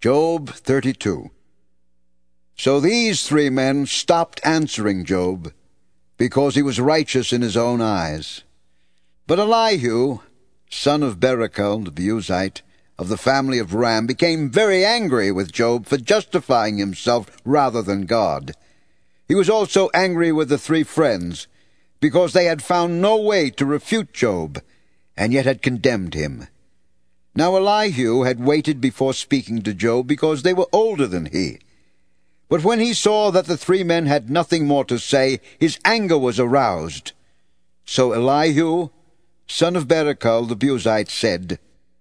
Job 32. So these 3 men stopped answering Job, because he was righteous in his own eyes. But Elihu, son of Barachel the Buzite, of the family of Ram, became very angry with Job for justifying himself rather than God. He was also angry with the 3 friends, because they had found no way to refute Job, and yet had condemned him. Now Elihu had waited before speaking to Job, because they were older than he. But when he saw that the 3 men had nothing more to say, his anger was aroused. So Elihu, son of Barachel the Buzite, said,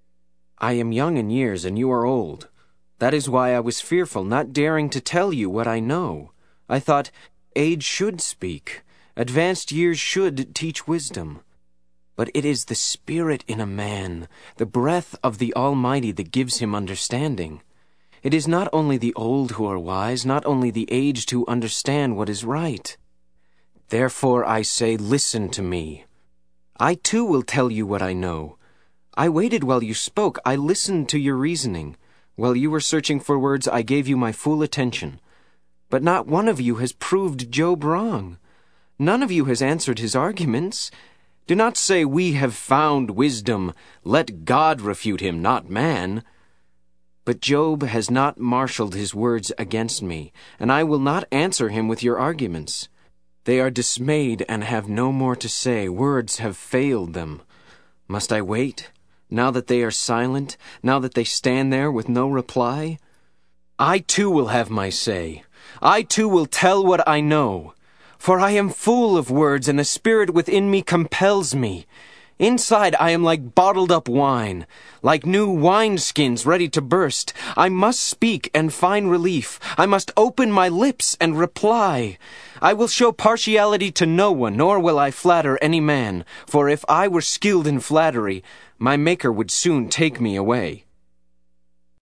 I am young in years, and you are old. That is why I was fearful, not daring to tell you what I know. I thought, age should speak. Advanced years should teach wisdom. But it is the spirit in a man, the breath of the Almighty, that gives him understanding. It is not only the old who are wise, not only the aged who understand what is right. Therefore I say, listen to me. I too will tell you what I know. I waited while you spoke. I listened to your reasoning. While you were searching for words, I gave you my full attention. But not one of you has proved Job wrong. None of you has answered his arguments. Do not say, we have found wisdom. Let God refute him, not man. But Job has not marshaled his words against me, and I will not answer him with your arguments. They are dismayed and have no more to say. Words have failed them. Must I wait, now that they are silent, now that they stand there with no reply? I too will have my say. I too will tell what I know. For I am full of words, and the spirit within me compels me. Inside I am like bottled up wine, like new wineskins ready to burst. I must speak and find relief. I must open my lips and reply. I will show partiality to no one, nor will I flatter any man. For if I were skilled in flattery, my Maker would soon take me away.